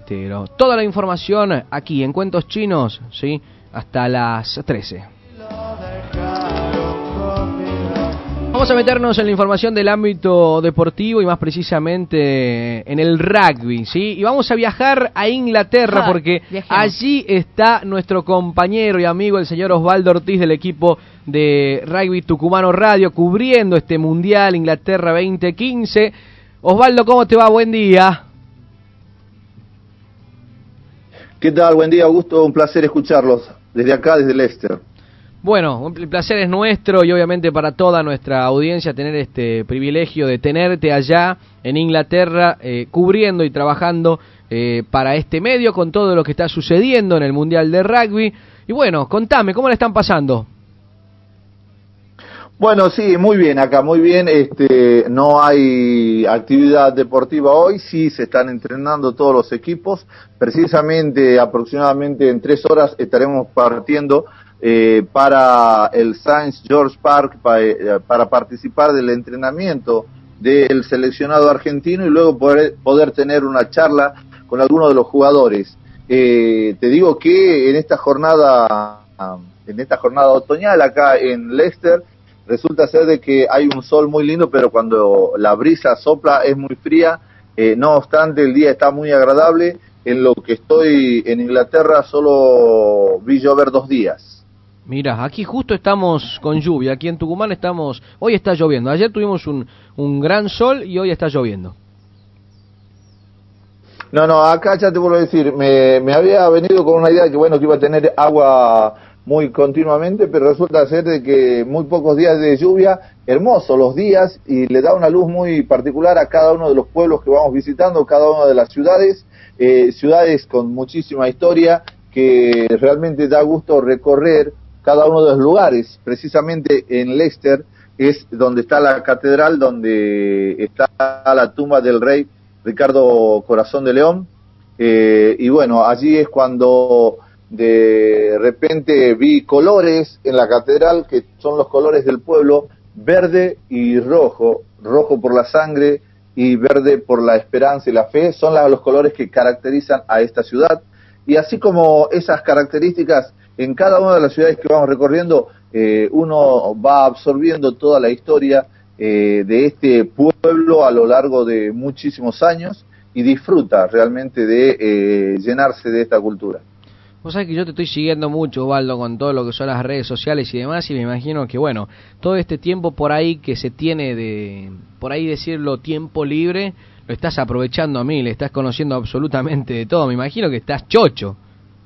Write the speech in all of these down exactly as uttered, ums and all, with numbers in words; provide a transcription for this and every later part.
Estero. Toda la información aquí en Cuentos Chinos, ¿sí? Hasta las trece. Vamos a meternos en la información del ámbito deportivo y más precisamente en el rugby, ¿sí? Y vamos a viajar a Inglaterra ah, porque viajemos. Allí está nuestro compañero y amigo, el señor Osvaldo Ortiz, del equipo de Rugby Tucumano Radio, cubriendo este Mundial Inglaterra veinte quince. Osvaldo, ¿cómo te va? Buen día. ¿Qué tal? Buen día, Augusto. Un placer escucharlos desde acá, desde Leicester. Bueno, el placer es nuestro y obviamente para toda nuestra audiencia tener este privilegio de tenerte allá en Inglaterra eh, cubriendo y trabajando eh, para este medio con todo lo que está sucediendo en el Mundial de Rugby. Y bueno, contame, ¿cómo le están pasando? Bueno, sí, muy bien acá, muy bien. Este, no hay actividad deportiva hoy, sí se están entrenando todos los equipos. Precisamente, aproximadamente en tres horas estaremos partiendo Eh, para el Saint George Park pa, eh, para participar del entrenamiento del seleccionado argentino y luego poder, poder tener una charla con algunos de los jugadores. Eh, te digo que en esta jornada en esta jornada otoñal acá en Leicester resulta ser de que hay un sol muy lindo, pero cuando la brisa sopla es muy fría. Eh, no obstante, el día está muy agradable. En lo que estoy en Inglaterra solo vi llover dos días. Mira, aquí justo estamos con lluvia, aquí en Tucumán estamos, hoy está lloviendo, ayer tuvimos un, un gran sol y hoy está lloviendo. No, no, acá ya te vuelvo a decir, me, me había venido con una idea de que bueno, que iba a tener agua muy continuamente, pero resulta ser de que muy pocos días de lluvia, hermosos los días, y le da una luz muy particular a cada uno de los pueblos que vamos visitando, cada una de las ciudades, eh, ciudades con muchísima historia, que realmente da gusto recorrer cada uno de los lugares. Precisamente en Leicester es donde está la catedral, donde está la tumba del rey Ricardo Corazón de León, eh, y bueno, allí es cuando de repente vi colores en la catedral que son los colores del pueblo, verde y rojo, rojo por la sangre y verde por la esperanza y la fe, son los colores que caracterizan a esta ciudad. Y así como esas características, en cada una de las ciudades que vamos recorriendo, eh, uno va absorbiendo toda la historia eh, de este pueblo a lo largo de muchísimos años y disfruta realmente de eh, llenarse de esta cultura. Vos sabés que yo te estoy siguiendo mucho, Osvaldo, con todo lo que son las redes sociales y demás, y me imagino que, bueno, todo este tiempo por ahí que se tiene de, por ahí decirlo, tiempo libre, lo estás aprovechando a mí, le estás conociendo absolutamente de todo. Me imagino que estás chocho.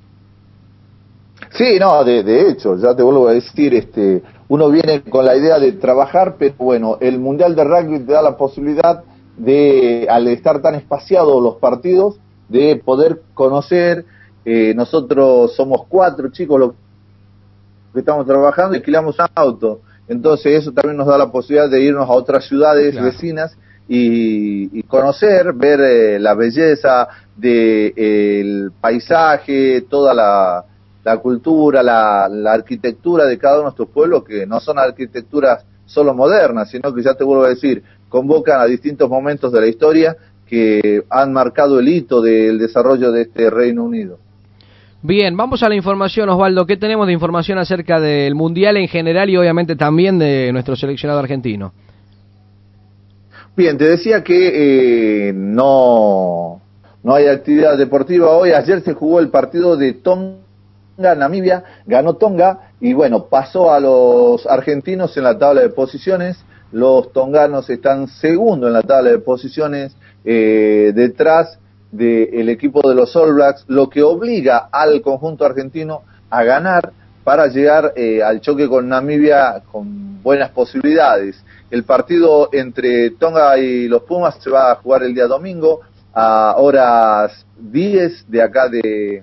Sí, no, de, de hecho, ya te vuelvo a decir, este, uno viene con la idea de trabajar, pero bueno, el Mundial de Rugby te da la posibilidad de, al estar tan espaciados los partidos, de poder conocer. Eh, nosotros somos cuatro chicos los que estamos trabajando y alquilamos un auto, entonces eso también nos da la posibilidad de irnos a otras ciudades claro. vecinas y, y conocer, ver eh, la belleza del de, paisaje, toda la la cultura, la, la arquitectura de cada uno de nuestros pueblos, que no son arquitecturas solo modernas, sino que ya te vuelvo a decir, convocan a distintos momentos de la historia que han marcado el hito del desarrollo de este Reino Unido. Bien, vamos a la información, Osvaldo. ¿Qué tenemos de información acerca del Mundial en general y obviamente también de nuestro seleccionado argentino? Bien, te decía que eh, no, no hay actividad deportiva hoy. Ayer se jugó el partido de Tonga, Namibia, ganó Tonga y bueno, pasó a los argentinos en la tabla de posiciones. Los tonganos están segundo en la tabla de posiciones, eh, detrás del equipo de los All Blacks, lo que obliga al conjunto argentino a ganar para llegar eh, al choque con Namibia con buenas posibilidades. El partido entre Tonga y los Pumas se va a jugar el día domingo a horas diez de acá de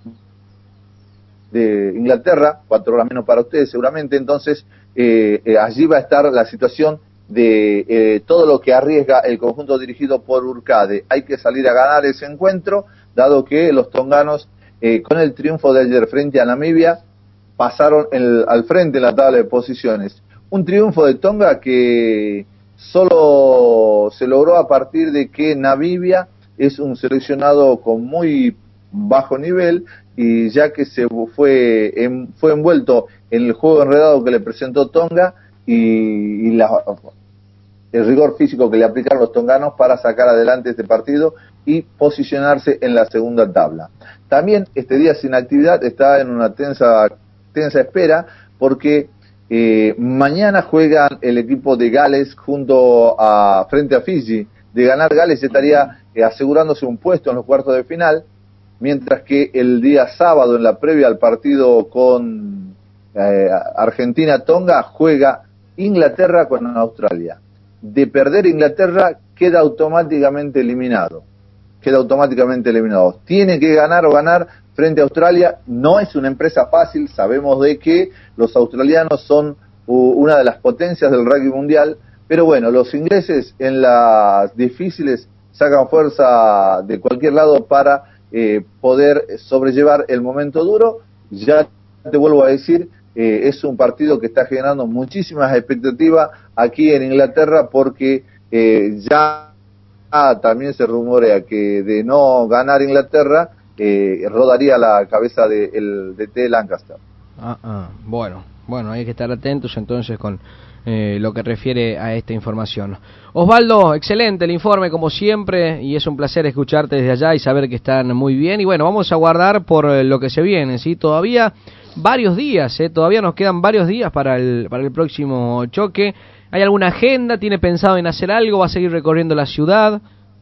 de Inglaterra, cuatro horas menos para ustedes seguramente. Entonces eh, eh, allí va a estar la situación de eh, todo lo que arriesga el conjunto dirigido por Urcade. Hay que salir a ganar ese encuentro, dado que los tonganos eh, con el triunfo de ayer frente a Namibia pasaron el, al frente en la tabla de posiciones. Un triunfo de Tonga que solo se logró a partir de que Namibia es un seleccionado con muy bajo nivel, y ya que se fue, en, fue envuelto en el juego enredado que le presentó Tonga y, y la, el rigor físico que le aplicaron los tonganos para sacar adelante este partido y posicionarse en la segunda tabla. También este día sin actividad está en una tensa, tensa espera, porque eh, mañana juegan el equipo de Gales junto a frente a Fiji. De ganar Gales estaría eh, asegurándose un puesto en los cuartos de final, mientras que el día sábado, en la previa al partido con eh, Argentina-Tonga, juega Inglaterra con Australia. De perder Inglaterra, queda automáticamente eliminado. Queda automáticamente eliminado. Tiene que ganar o ganar frente a Australia. No es una empresa fácil, sabemos de que los australianos son uh, una de las potencias del rugby mundial, pero bueno, los ingleses en las difíciles sacan fuerza de cualquier lado para eh, poder sobrellevar el momento duro. Ya te vuelvo a decir, eh, es un partido que está generando muchísimas expectativas aquí en Inglaterra, porque eh, ya ah, también se rumorea que de no ganar Inglaterra, eh, rodaría la cabeza del D T Lancaster. Ah, ah, bueno, bueno, hay que estar atentos entonces con eh, lo que refiere a esta información. Osvaldo, excelente el informe como siempre, y es un placer escucharte desde allá y saber que están muy bien. Y bueno, vamos a guardar por lo que se viene, ¿sí? Todavía varios días, ¿eh? Todavía nos quedan varios días para el, para el próximo choque. ¿Hay alguna agenda? ¿Tiene pensado en hacer algo? ¿Va a seguir recorriendo la ciudad?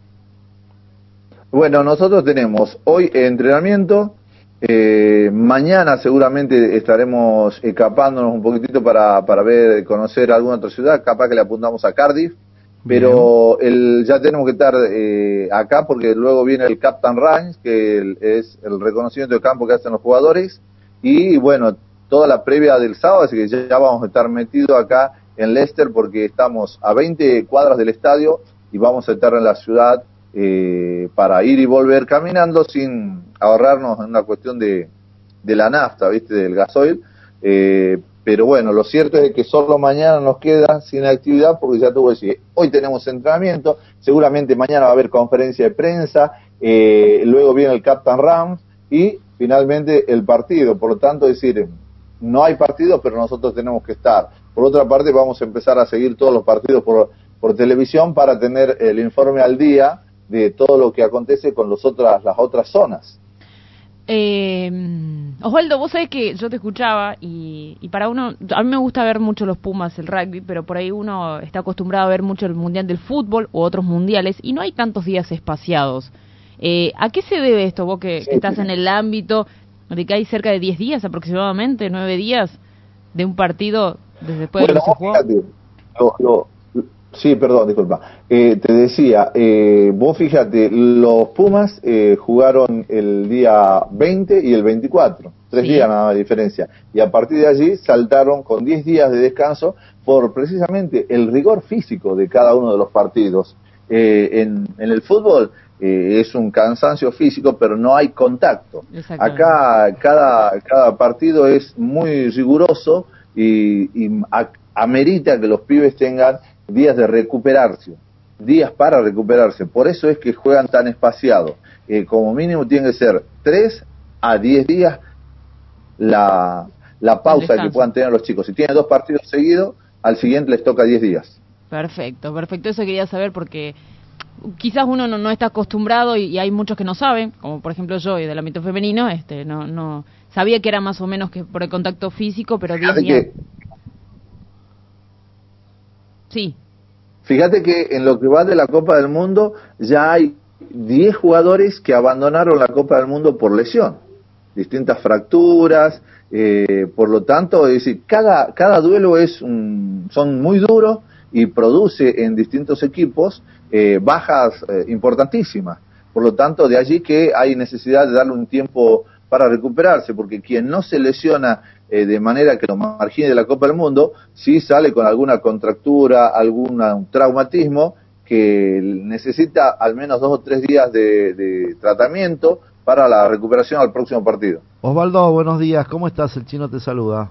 Bueno, nosotros tenemos hoy entrenamiento. Eh, mañana seguramente estaremos escapándonos un poquitito para, para ver, conocer alguna otra ciudad, capaz que le apuntamos a Cardiff, pero el, ya tenemos que estar eh, acá, porque luego viene el Captain Range, que el, es el reconocimiento de campo que hacen los jugadores, y bueno, toda la previa del sábado, así que ya, ya vamos a estar metidos acá en Leicester, porque estamos a veinte cuadras del estadio y vamos a estar en la ciudad Eh, para ir y volver caminando, sin ahorrarnos en una cuestión de, de la nafta, ¿viste? Del gasoil. Eh, pero bueno, lo cierto es que solo mañana nos queda sin actividad, porque ya te voy a decir, hoy tenemos entrenamiento, seguramente mañana va a haber conferencia de prensa, eh, luego viene el Captain Rams y finalmente el partido. Por lo tanto, es decir, no hay partido, pero nosotros tenemos que estar. Por otra parte, vamos a empezar a seguir todos los partidos por, por televisión para tener el informe al día de todo lo que acontece con los otras, las otras zonas. Eh, Osvaldo, vos sabés que yo te escuchaba y, y para uno, a mí me gusta ver mucho los Pumas, el rugby, pero por ahí uno está acostumbrado a ver mucho el Mundial del Fútbol u otros mundiales y no hay tantos días espaciados. Eh, ¿A qué se debe esto, vos que, sí, que estás en el ámbito de que hay cerca de diez días aproximadamente, nueve días de un partido desde después bueno, de que se jugó? Fíjate, lo, lo, Sí, perdón, disculpa. Eh, te decía, eh, vos fíjate, los Pumas eh, jugaron el día veinte y el veinticuatro, tres sí. días nada más de diferencia. Y a partir de allí saltaron con diez días de descanso por precisamente el rigor físico de cada uno de los partidos. Eh, en, en el fútbol eh, es un cansancio físico, pero no hay contacto. Acá cada, cada partido es muy riguroso y, y a, amerita que los pibes tengan días de recuperarse, días para recuperarse. Por eso es que juegan tan espaciado. Eh, como mínimo tiene que ser tres a diez días la, la pausa que puedan tener los chicos. Si tienen dos partidos seguidos, al siguiente les toca diez días. Perfecto, perfecto. Eso quería saber porque quizás uno no, no está acostumbrado y, y hay muchos que no saben, como por ejemplo yo y del ámbito femenino, este no no sabía que era más o menos que por el contacto físico, pero diez días... Que... Sí. Fíjate que en lo que va de la Copa del Mundo ya hay diez jugadores que abandonaron la Copa del Mundo por lesión, distintas fracturas, eh, por lo tanto, es decir, cada cada duelo es un, son muy duros y produce en distintos equipos eh, bajas eh, importantísimas. Por lo tanto, de allí que hay necesidad de darle un tiempo para recuperarse, porque quien no se lesiona eh, de manera que lo margine de la Copa del Mundo, sí sale con alguna contractura, algún traumatismo que necesita al menos dos o tres días de, de tratamiento para la recuperación al próximo partido. Osvaldo, buenos días, ¿cómo estás? El Chino te saluda.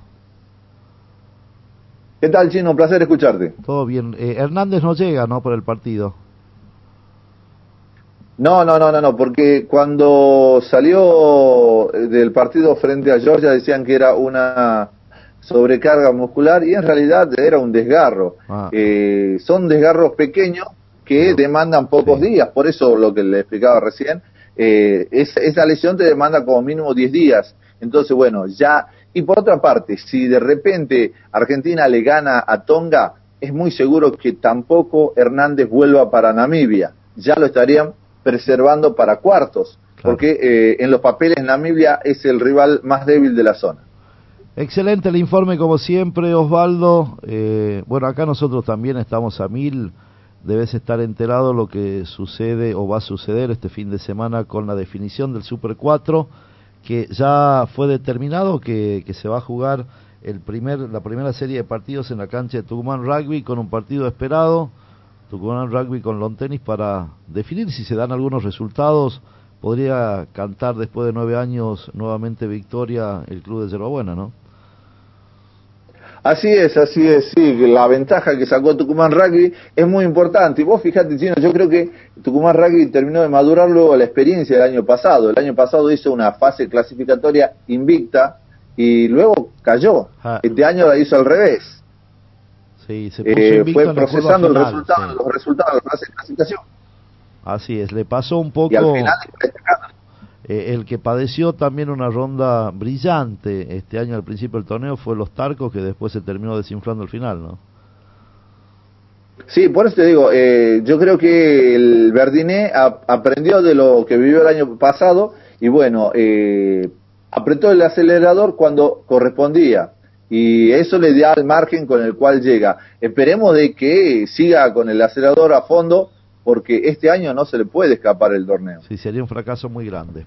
¿Qué tal, Chino? Un placer escucharte. Todo bien. Eh, Hernández no llega, ¿no?, por el partido. No, no, no, no, no, porque cuando salió del partido frente a Georgia decían que era una sobrecarga muscular y en realidad era un desgarro. Ah. Eh, son desgarros pequeños que no. demandan pocos sí. días, por eso lo que le explicaba recién, eh, es, esa lesión te demanda como mínimo diez días. Entonces, bueno, ya... Y por otra parte, si de repente Argentina le gana a Tonga, es muy seguro que tampoco Hernández vuelva para Namibia. Ya lo estarían preservando para cuartos, claro. porque eh, en los papeles Namibia es el rival más débil de la zona. Excelente el informe como siempre, Osvaldo. Eh, bueno, acá nosotros también estamos a mil. Debes estar enterado lo que sucede o va a suceder este fin de semana con la definición del Super cuatro, que ya fue determinado que, que se va a jugar el primer, la primera serie de partidos en la cancha de Tucumán Rugby, con un partido esperado, Tucumán Rugby con Lawn Tennis, para definir si se dan algunos resultados. Podría cantar después de nueve años nuevamente victoria el club de Yerbabuena, ¿no? Así es, así es, sí, la ventaja que sacó Tucumán Rugby es muy importante. Y vos fijate, Chino, yo creo que Tucumán Rugby terminó de madurar luego la experiencia del año pasado. El año pasado hizo una fase clasificatoria invicta y luego cayó. Ah. Este año la hizo al revés. Sí, se puso eh, invicto fue en procesando el final, resultado, sí. los resultados de la fase de clasificación. Así es, le pasó un poco... Y al final... Eh, el que padeció también una ronda brillante este año al principio del torneo fue los Tarcos, que después se terminó desinflando al final, ¿no? Sí, por eso te digo, eh, yo creo que el Verdiné a, aprendió de lo que vivió el año pasado y bueno, eh, apretó el acelerador cuando correspondía y eso le da el margen con el cual llega. Esperemos de que siga con el acelerador a fondo, porque este año no se le puede escapar el torneo. Sí, sería un fracaso muy grande.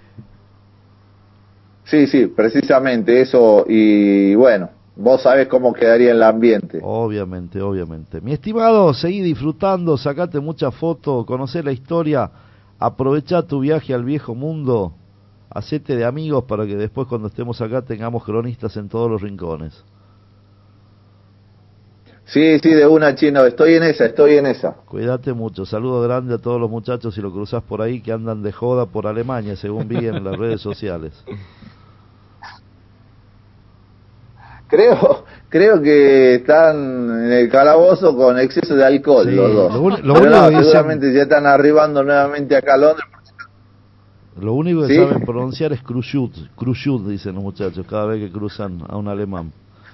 Sí, sí, precisamente eso, y bueno, vos sabés cómo quedaría el ambiente. Obviamente, obviamente. Mi estimado, seguí disfrutando, sacate muchas fotos, conocé la historia, aprovechá tu viaje al viejo mundo, hacete de amigos para que después cuando estemos acá tengamos cronistas en todos los rincones. Sí, sí, de una, Chino, estoy en esa, estoy en esa. Cuídate mucho, saludo grande a todos los muchachos si lo cruzás por ahí que andan de joda por Alemania, según vi en las redes sociales. Creo creo que están en el calabozo con exceso de alcohol, sí, los dos. Lo, un, lo único no, que seguramente dicen... ya están arribando nuevamente acá a Londres. Lo único que ¿Sí? saben pronunciar es Krusut, Krusut dicen los muchachos cada vez que cruzan a un alemán.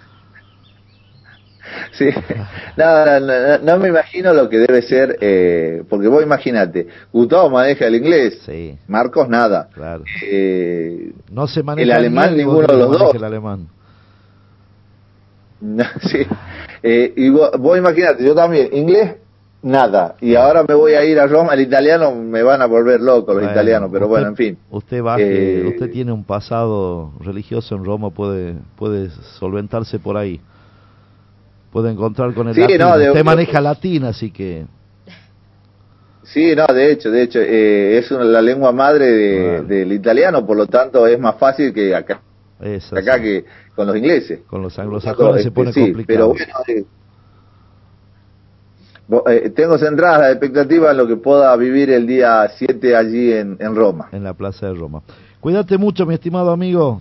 Sí, no, no, no, no me imagino lo que debe ser, eh, porque vos imaginate, Gustavo maneja el inglés, sí. Marcos nada, claro. eh, no se maneja el alemán el ninguno de los dos. El alemán. No, sí, eh, y vos, vos imaginate, yo también, inglés nada, y ahora me voy a ir a Roma, el italiano me van a volver loco los bueno, italianos, pero usted, bueno, en fin. Usted baje, eh, usted tiene un pasado religioso en Roma, puede, puede solventarse por ahí. Puede encontrar con el sí, latín. No, de, Usted de, maneja latín, así que... Sí, no, de hecho, de hecho, eh, es una, la lengua madre de, vale. del italiano, por lo tanto es más fácil que acá, Eso, acá sí. que con los ingleses. Con los anglosajones se pone sí, complicado. Pero bueno, eh, eh, tengo centradas las expectativas en lo que pueda vivir el día siete allí en, en Roma. En la Plaza de Roma. Cuídate mucho, mi estimado amigo.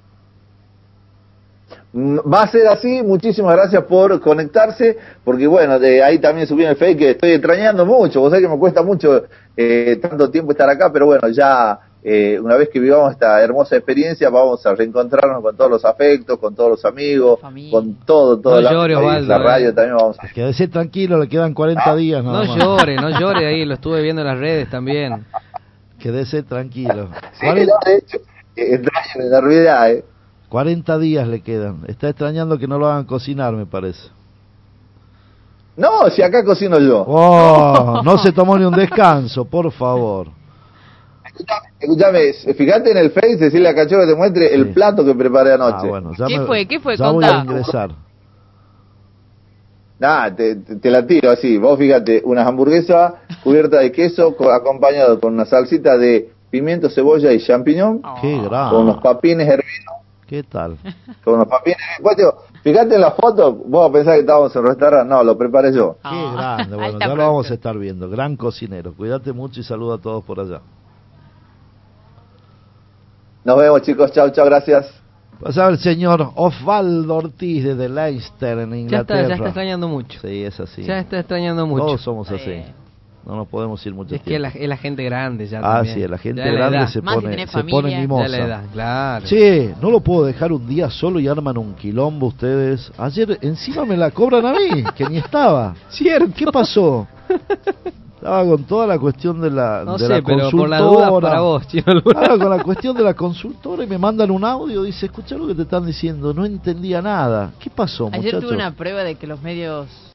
Va a ser así, muchísimas gracias por conectarse, porque bueno, de ahí también subí en el Facebook que estoy extrañando mucho, vos sabés que me cuesta mucho eh, tanto tiempo estar acá, pero bueno, ya eh, una vez que vivamos esta hermosa experiencia, vamos a reencontrarnos con todos los afectos, con todos los amigos, Familia. con todo, todo no la, llore, Osvaldo, la radio eh. también vamos a... Quédese tranquilo, le quedan cuarenta ah, días nada No más. llore, no llore ahí, lo estuve viendo en las redes también. Quédese tranquilo. Sí, no, de hecho, extraño la nerviedad, eh. cuarenta días le quedan. Está extrañando que no lo hagan cocinar, me parece. No, si acá cocino yo. Oh, no se tomó ni un descanso, por favor. Escúchame, fíjate en el Face, decirle a Cachorro que te muestre sí. el plato que preparé anoche. Ah, bueno, ya ¿Qué me, fue? ¿Qué fue? Ya voy a ingresar. Nah, te, te, te la tiro así. Vos fíjate, unas hamburguesas cubiertas de queso co acompañado con una salsita de pimiento, cebolla y champiñón. Qué grande. Con unos papines hervidos. ¿Qué tal? Con los papines. Después, digo, fíjate en la foto, vos pensás que estábamos en el restaurante. No, lo preparé yo. Qué oh, grande. Bueno, ya lo vamos a estar viendo. Gran cocinero. Cuídate mucho y saluda a todos por allá. Nos vemos, chicos. Chao, chao. Gracias. Pasaba el señor Osvaldo Ortiz desde Leicester, en Inglaterra. Ya está, ya está extrañando mucho. Sí, es así. Ya está extrañando mucho. Todos somos así. Eh. No nos podemos ir mucho es tiempo. Es que es la gente grande ya Ah, también. sí, la gente ya grande la se Más pone, si se pone mimosa. Ya la edad, claro. Sí, no lo puedo dejar un día solo y arman un quilombo ustedes. Ayer encima me la cobran a mí, que ni estaba. Cierto. ¿Qué pasó? Estaba con toda la cuestión de la, no de sé, la pero consultora. por la duda para vos, Chino Luna. Ahora con la cuestión de la consultora y me mandan un audio, dice, escucha lo que te están diciendo, no entendía nada. ¿Qué pasó, muchachos? Ayer tuve una prueba de que los medios